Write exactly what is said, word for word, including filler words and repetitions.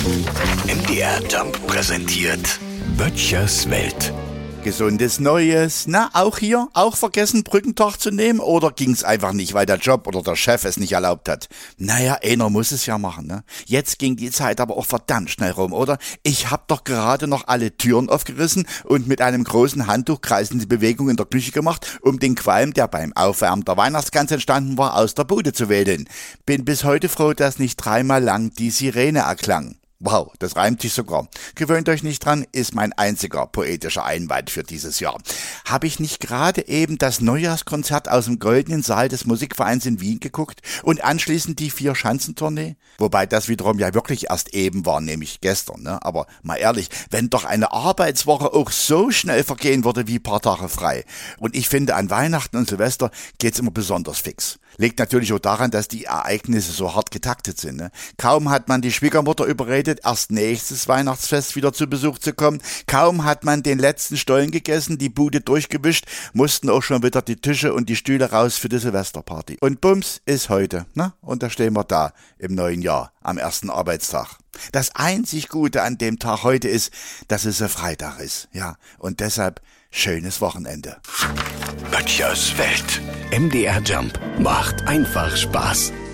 M D R Jump präsentiert Böttchers Welt. Gesundes Neues. Na, auch hier? Auch vergessen, Brückentag zu nehmen? Oder ging's einfach nicht, weil der Job oder der Chef es nicht erlaubt hat? Naja, einer muss es ja machen, ne? Jetzt ging die Zeit aber auch verdammt schnell rum, oder? Ich hab doch gerade noch alle Türen aufgerissen und mit einem großen Handtuch kreisende Bewegung in der Küche gemacht, um den Qualm, der beim Aufwärmen der Weihnachtsgans entstanden war, aus der Bude zu wählen. Bin bis heute froh, dass nicht dreimal lang die Sirene erklang. Wow, das reimt sich sogar. Gewöhnt euch nicht dran, ist mein einziger poetischer Einwand für dieses Jahr. Habe ich nicht gerade eben das Neujahrskonzert aus dem Goldenen Saal des Musikvereins in Wien geguckt und anschließend die Vier-Schanzentournee? Wobei das wiederum ja wirklich erst eben war, nämlich gestern, ne? Aber mal ehrlich, wenn doch eine Arbeitswoche auch so schnell vergehen würde wie ein paar Tage frei. Und ich finde, an Weihnachten und Silvester geht's immer besonders fix. Liegt natürlich auch daran, dass die Ereignisse so hart getaktet sind, ne? Kaum hat man die Schwiegermutter überredet, erst nächstes Weihnachtsfest wieder zu Besuch zu kommen. Kaum hat man den letzten Stollen gegessen, die Bude durchgewischt, mussten auch schon wieder die Tische und die Stühle raus für die Silvesterparty. Und bums ist heute, ne? Und da stehen wir da im neuen Jahr, am ersten Arbeitstag. Das einzig Gute an dem Tag heute ist, dass es ein Freitag ist, ja. Und deshalb schönes Wochenende. Böttchers Welt. M D R Jump macht einfach Spaß.